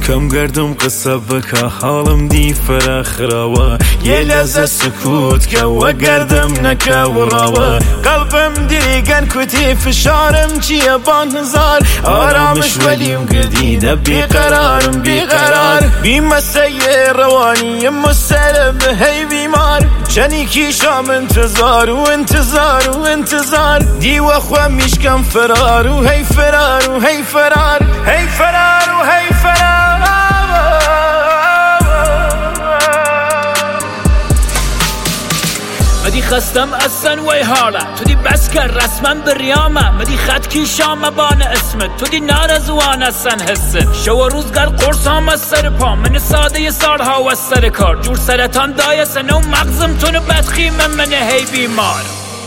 كم قردم قصة بكا حالم دي فراخراوة يلزا سكوت كوا قردم نكا وراوة قلبم دريقان كتي فشارم چيا بان هزار آرامش وليم قديدة بقرارم بقرار بيما سير رواني يم السلم هي بيمار شنيكي شام انتظار وانتظار وانتظار دي واخوة مش كم فرار وهي فرار وهي فرار هي فرار وهي فرار مدی خستم اصلا وی حالا تو دی بس کر رسما بریامه مدی خط کی شام بان اسمت تو دی نارزوان اصلا حست شو روزگار قرص هم از سر پا من ساده ی سالها و از سر کار جور سرطان دایسه نو مغزم تو نو بدخیم من هی بیمار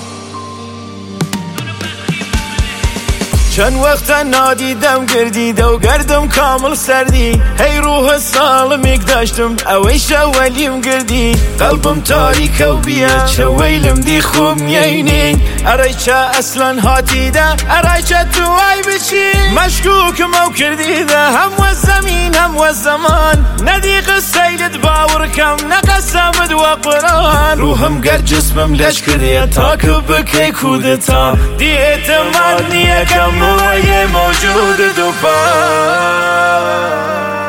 چند وقت نادیدم گردیده و گردم کامل سردی هی روح سالمیک داشتم اویش اولیم گردی قلبم تاریک و بیا چه ویلم دی خوب میینی ارای چه اصلا هاتیده ارای چه تو ای بچی مشکوکم او کردیده هم و زمین هم و زمان ندی قصیدت باورکم نقسمت و قرآن روحم گر جسمم لش کردیه تاک بکی کودتا دی اعتماد نیکم مویه موجود دو پا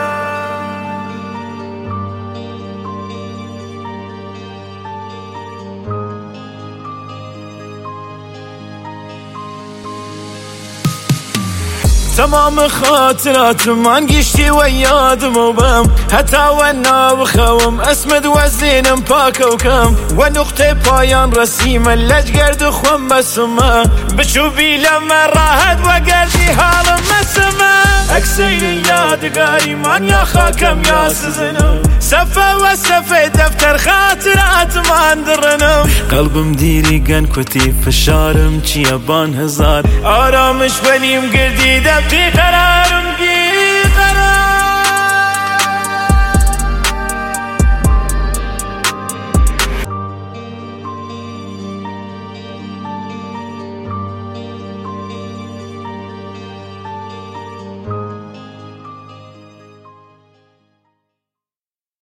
تمام خاطرات من گشتی و یادم و بم حتی و نابخوام اسمد و زینم پاک و کم و نقطه پایان رسیم لجگرد خوام بسمه بچو بیلم راحت و گردی حالم مسمه اکسیر یادگاری من یا خاکم یا سزنم صفه و صفه دفتر خاطرات من درنم قلبم دیری گن کتی فشارم چیه بان هزار آرامش ولیم گردیده بیقرارم بیقرار